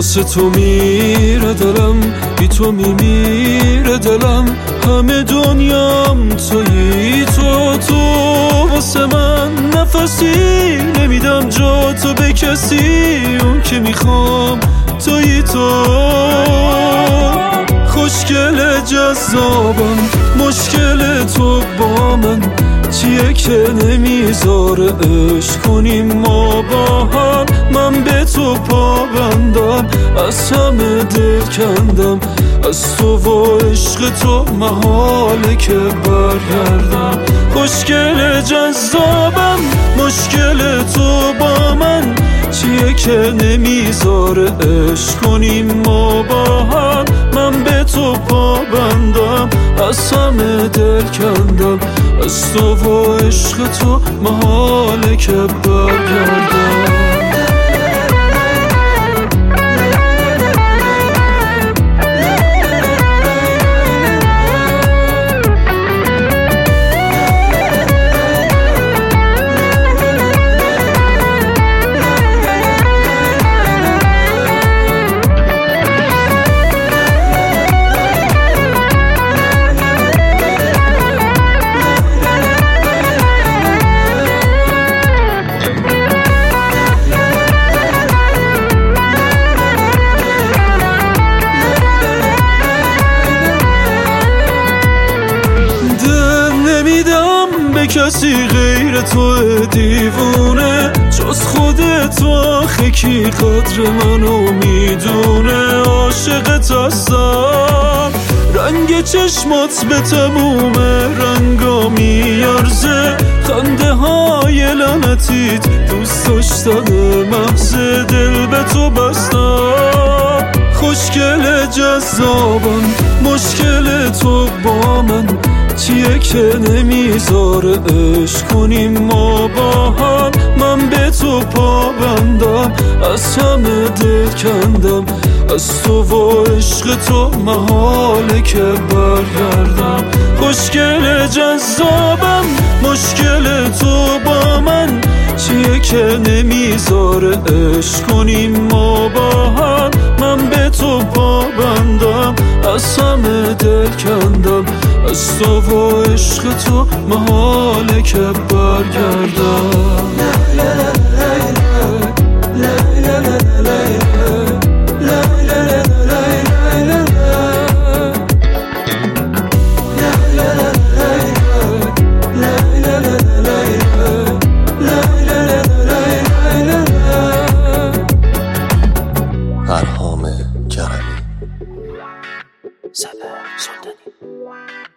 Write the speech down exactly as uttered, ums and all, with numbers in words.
واسه تو میره دلم، بی تو میمیره دلم، همه دنیام تویی تو. تو واسه من نفسی نمیدم جا تو به کسی، اون که میخوام تویی تو. خوشگل جذابم، مشکل تو با من چیه که نمیذاره عشق کنیم ما با هم. من به تو پابندم، از همه دل کندم، از تو و عشق تو محاله که برگردم. خوشگل جذابم، مشکل تو با من چیه که نمیذاره عشق کنیم ما با هم. من به تو پابندم، از همه دل کندم، از تو و عشق تو محاله که برگردم. کسی غیر تو دیوونه، جز خودت و آخه کی قدر منو میدونه. عاشقت هستم، رنگ چشمات به تموم رنگا میارزه، خنده های لعنتیت دوست داشتن محض دل به تو بستم. خوشگل جذابم، مشکل تو با من چیه که نمیذاره عشق کنیم ما با هم. من به تو پابندم، از همه دل کندم، از تو و عشق تو محاله که برگردم. خوشگل جذابم، مشکل تو با من چیه که نمیذاره عشق کنیم ما با هم. من به تو پابندم، از همه دل کندم، از تو و عشق تو محاله که برگردم. پرهام کرمی، صبر سلطانی.